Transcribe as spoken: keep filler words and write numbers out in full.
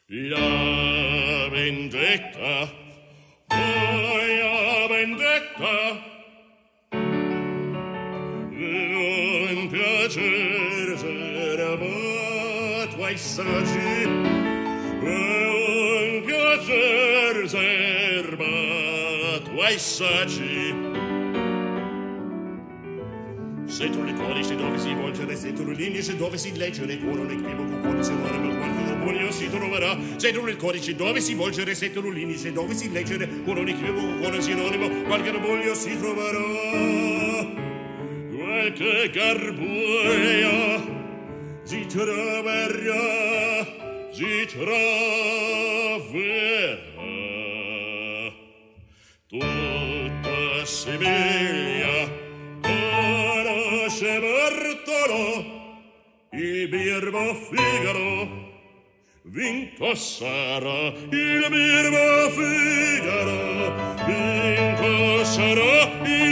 La vendetta, oh, la vendetta, un piacer serbat vai saggi, un piacer serbat vai saggi. Setro le codici dove si volgere, setro l'indice dove si leggere, cuore equivoco, cuore se non è qualche demonio si troverà. Setro il codice dove si volgere, setro l'indice dove si leggere, cuore equivoco, cuore sinonimo, qualche demonio si troverà. Qualche garbuia si troverà, si troverà. Tutta Siviglia Bartolo, il birbo Figaro, vinto sarà, il birbo Figaro, vinto sarà, il